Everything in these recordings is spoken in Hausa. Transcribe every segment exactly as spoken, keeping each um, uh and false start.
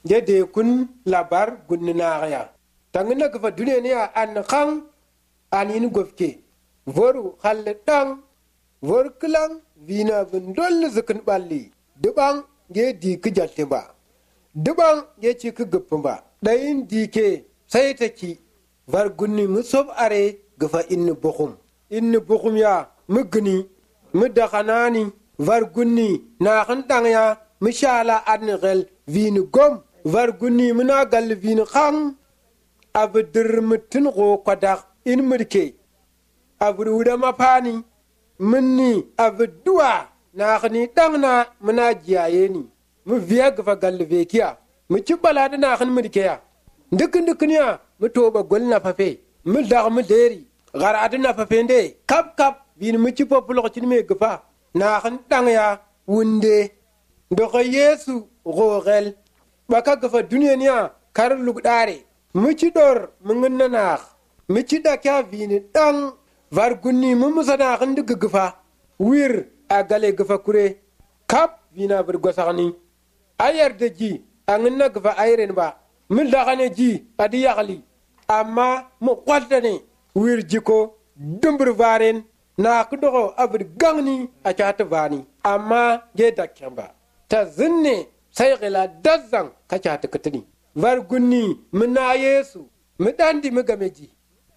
de kun labar gunna ya tangina gafa duniya ne an kan anin gofke voru halle dang vor klang vina vindol zikin balli duban ge di ki jalte ba duban ge ci ki gupin ba dayin dike sai taki var gunni musob are gafa inni bukhum inni bukhum ya mugni mudakhanani var gunni na khan dang ya mishala adnigel vini gom var gunni muna gal vini khang abdur mutun go kwadak in murke abru da mafani minni abduwa na khani dangna muna jiyaye ni mu viya gafa gal vekiya mu ci bala da na khan murke ya dukun dukun ya mu toba gol na fafe mu dag mu deri gar adna fafe nde kap kap vini mu ci populo ci me gafa na khan dang ya wunde ndoko yesu gogel baka gafa duniya niya kar lugdare mici dor mungin na mici da kya vini dan var gunni mun musana kan diga gafa wir a gale gafa kure kap vina bir gosani ayar da ji an na gafa ayren ba mun da gane ji adi yagali amma mu kwalta ne wir jiko dumbur varen na kudo abir gangni a chata vani amma ge da kyamba ta zinne sai gila dazzan kacha ta katini var gunni muna yesu mu dandi mu gameji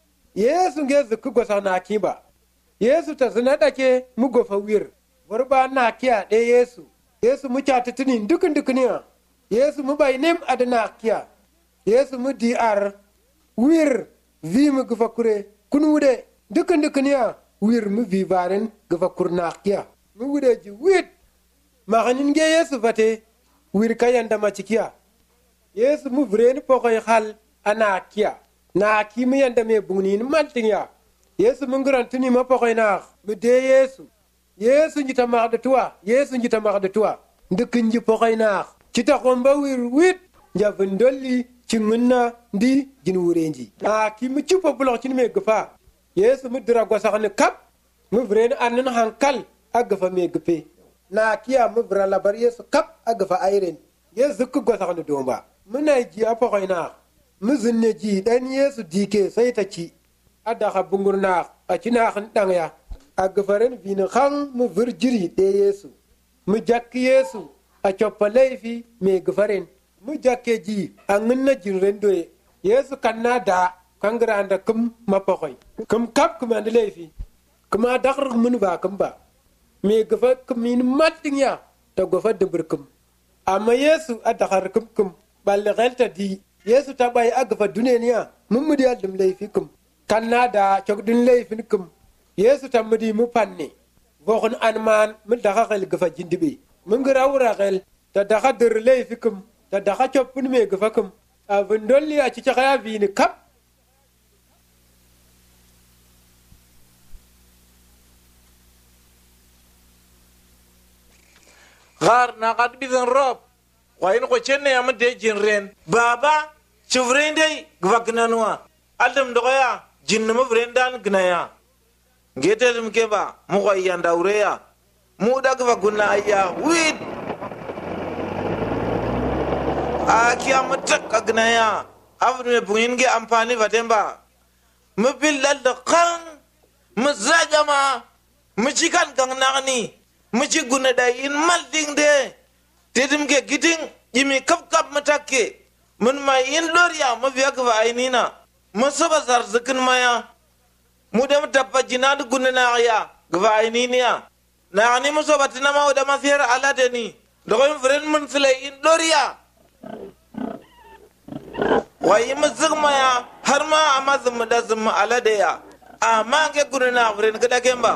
yesu ge zuku gosa na kiba yesu ta zina dake mu gofa wir warba na kiya de yesu yesu mu chata tini dukun dukuniya yesu mu bai nem adana kiya yesu mu di ar wir vi mu gofa kure kunude dukun dukuniya wir mu vi varen gofa kurna kiya mu wude ji wit maganin ge yesu fate wir kayanda machikia yesu mu vren pokoy hal ana kia na kimi yanda me bungnin maltinya yesu mu grantuni ma pokoy na mu de yesu yesu nyita magda tuwa yesu nyita magda tuwa ndekinji pokoy na cita komba wir wit javindoli cingunna ndi jinwurenji na kimi chupo bulo cin me gfa yesu mu dira gosakne kap mu vren anan hankal agafa me gpe na kiya mu bra labar yesu kap agafa ayren yesu ku gosa kan domba muna ji afa koina mu zinne ji dan yesu dike sai ta ci ada ha bungurna a cina kan dan ya agafaren vin khan mu virjiri de yesu mu jak yesu a chopalefi me gafaren mu jakke ji an na jinren doye yesu kanna da kangranda kum mapokoy kum kap kuma da lefi kuma dakar mun ba kum ba me gafa kumin matinya ta gafa da burkum amma yesu a dakar kum kum balle galta di yesu ta bai a gafa duneniya mun mudi aldum laifikum kanna da chogdun laifin kum yesu ta mudi mu fanne vohon anman mun daga gal gafa jindibe mun gira wura gal ta daga dur laifikum ta daga chopun me gafa kum a vindolli a ci chaya vini kap gar na qad bizan rob wayin ko chenne yam de jinren baba chuvren dai gwagnanwa adam doya jinna ma vrendan gnaya getel mke ba mu ko yanda ureya mu da gwagna ayya wid a kiyam tak gnaya afne buin ge amfani vatemba mu billal da kan mu zajama mu cikan gangnani muci guna da in malding de tedim ke giting yimi kap kap matake mun ma in loriya ma biya ka ainina musaba zar zikin maya mu da mutappa jinad guna na ya ga aininiya na ani musaba tinama da ma fiyar aladani da ko fren mun file in loriya wai muzig maya har ma amazum da zum aladaya amma ke guna na fren kada kemba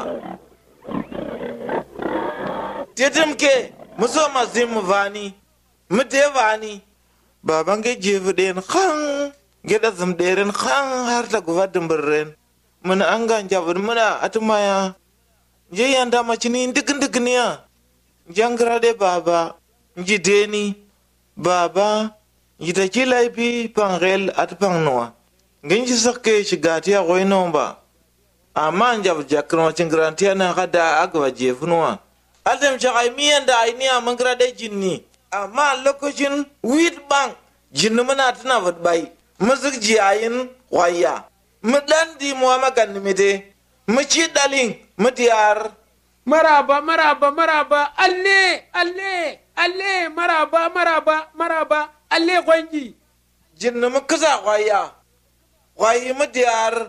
tetem ke muso mazim vani mute vani baban ge jevu den khan geda zum deren khan har ta guvadin birren mun an ga jabur muna atmaya je yanda macini dikin dikniya jangra de baba jideni baba yita kilai pi pangel at pangnoa nginji sakke shigati a goino ba amma jab jakro cingrantia na kada agwa jefunoa Adam jagai miyan da ainiya mangra da jinni amma lokacin wheat bank jinnu muna tuna vat bai muzik jiyayin waya mu dan di mu magan mide mu ci dalin mu diyar maraba maraba maraba alle alle alle maraba maraba maraba alle gwangi jinnu mu kaza waya wayi mu diyar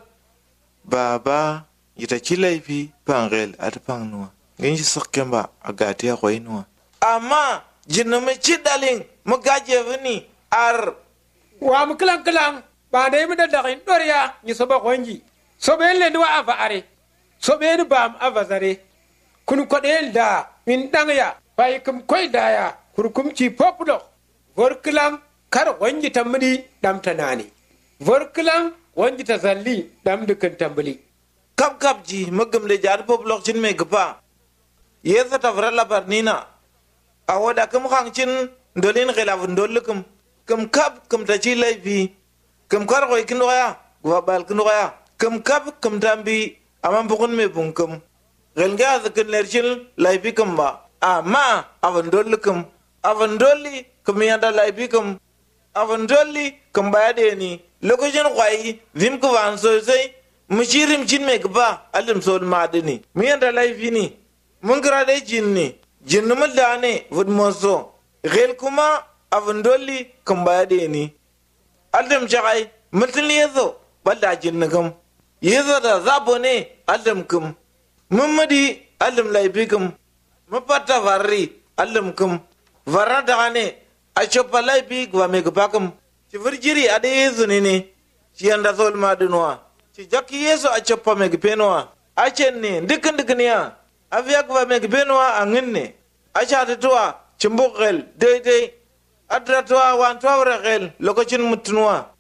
baba ita ci laifi pangel at pangnuwa gin shi sakken ba a gati ya kwai nuwa amma jinnu mu ci dalin mu gaje vini ar wa mu kilan kilan ba dai mu da dakin doriya ni soba gwangi sobe le ni wa ava are sobe ni bam ava zare kun kodel da min dangya bai kum koi daya kurkum ci populo vorklan kar gwangi tamdi dam tanani vorklan gwangi ta zalli dam dukan tambali kap kap ji magam le jar populo cin me gapa yesa tavra labar nina awoda kum khangcin dolin khilaf ndolukum kum kap kum ta ci laifi kum kar koy kindoya gwa bal kindoya kum kap kum tambi amam bukun me bunkum gelga zakin lerchil laifi kum ba amma avan dolukum avan doli kum yanda laifi kum avan doli kum bayade ni lokacin kwai vim ku van sosai mushirim cin me gaba alim sol madini mi yanda laifi ni mun kira dai jinni jinni mun da ne vud moso gel kuma avan doli kum bayade ni alim jagai mutul yezo balla jinni kum yezo da zabo ne alim kum mummadi alim laifi kum mapata varri alim kum varra da ne a chopa laifi gwa me gaba kum ci virjiri ade yezo ne ne ci yanda sol madinwa ci jakki yezo a chopa me gpenwa a cenne dukkan dukkan ya afiya gwa me gpenwa a nginne a chata tuwa cimbugel daidai adra tuwa wan tuwa gel lokacin mutunwa